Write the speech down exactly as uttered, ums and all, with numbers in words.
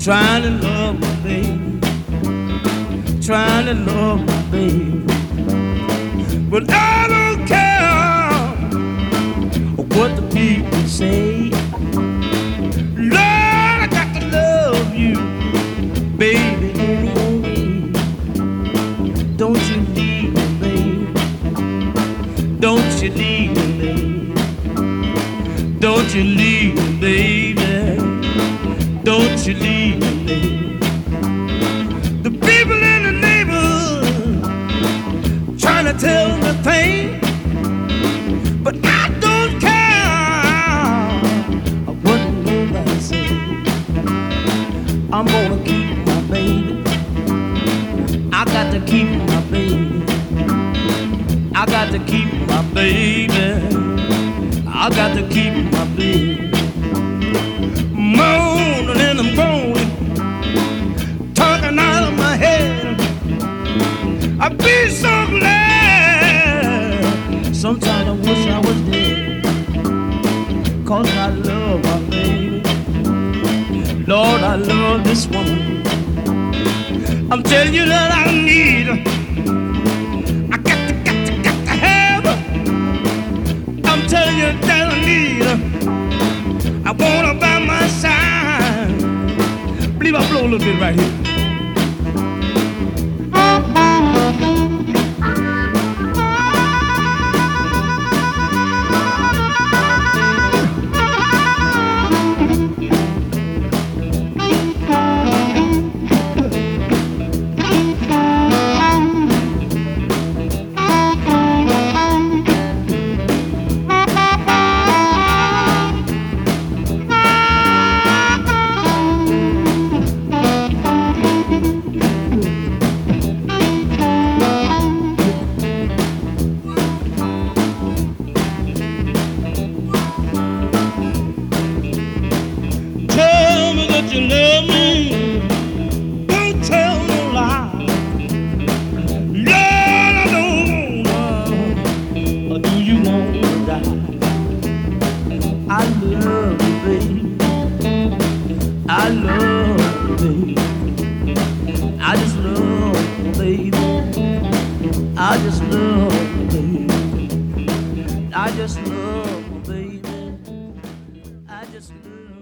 trying to love my baby, trying to love my baby. But I don't care what the people say. Lord, I got to love you, baby, anyway. Don't you leave me, baby. Don't you leave me, baby. Don't you leave me, baby. Don't you leave me, baby. The people in the neighborhood trying to tell me things, but I don't care what nobody says. I'm gonna keep my baby. I got to keep my baby. I got to keep my baby. I got to keep my baby. Moaning and I'm groaning, talking out of my head. I'd be so glad. Sometimes I wish I was dead, 'cause I love my baby. Lord, I love this woman. I'm telling you that I need her. I got to, got to, got to have her. I'm telling you that I need her. I want her by my side. Believe I blow a little bit right here. You love me, don't tell no lie. Lord, I don't wanna, or do you wanna die? I love you, baby. I love you, baby. I just love you, baby. I just love you, baby. I just love you, baby. I just love you.